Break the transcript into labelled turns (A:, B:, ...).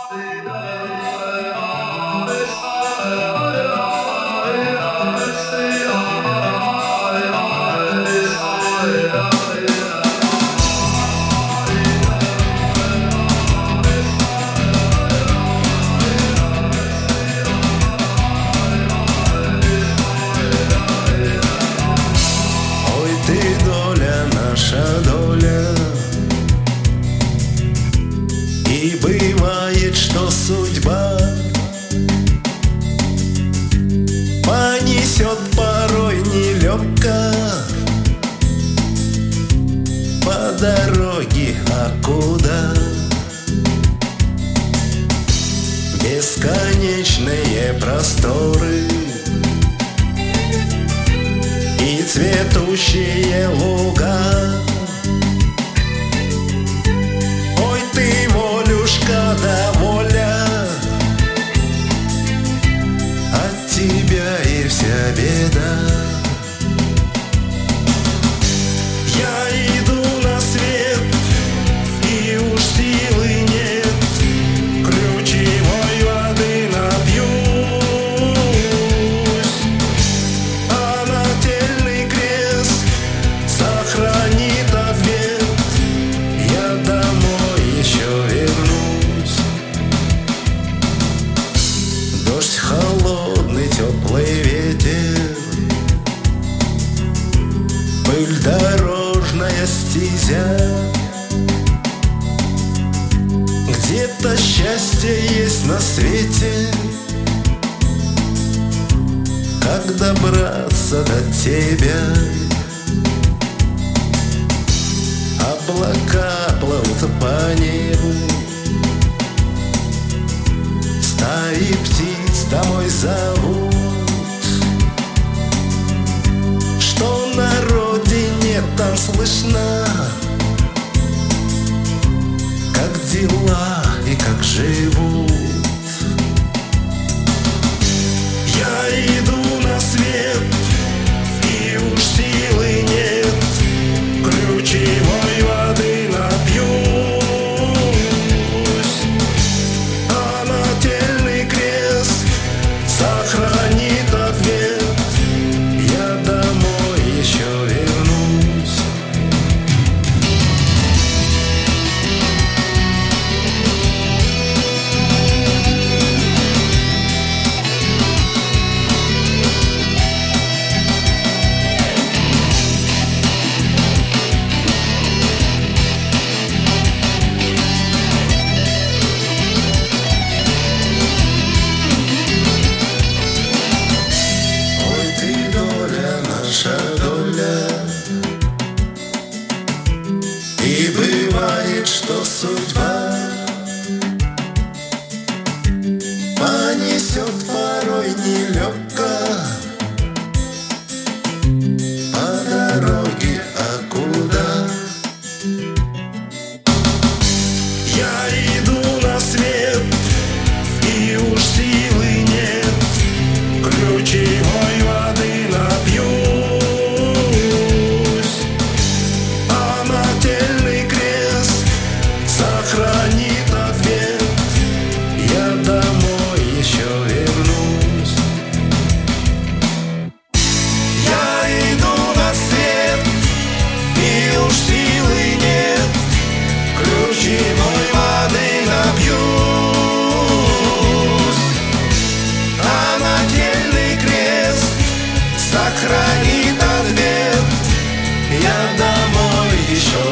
A: Ой, ты доля, наша доля, и бывает, что судьба понесет порой нелегко по дороге, а куда? Бесконечные просторы и цветущие луга. Ой, ты, волюшка, да воля, от тебя и вся беда. Я иду на свет, и уж силы нет, ключевой воды напьюсь, а нательный крест сохранит ответ. Я домой еще вернусь. Дождь холодный, теплый ветер, пыль, дорожная стезя. Где-то счастье есть на свете, как добраться до тебя. Облака плывут по небу, стаи птиц домой зовут. Что на родине там слышно, как дела и как живут. Я иду на свет, и уж силы нет, ключевой воды напьюсь, а нательный крест сохранит ответ. Я домой еще вернусь. Ой, ты доля, наша доля, и бывает, что судьба понесет порой нелегко по дороге, а куда? Я иду на свет, и уж силы нет, ключевой воды напьюсь, а нательный крест сохранит ответ. Я домой еще вернусь. Я иду на свет, и уж силы нет, ключевой воды напьюсь, а нательный крест сохранит ответ. Я домой еще